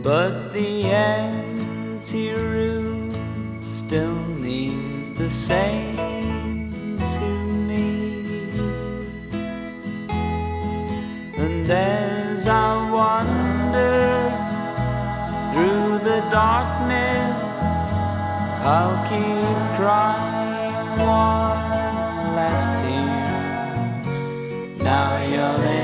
but the empty room still means the same to me. And as I wander through the darkness, I'll keep crying one last tear. Now you're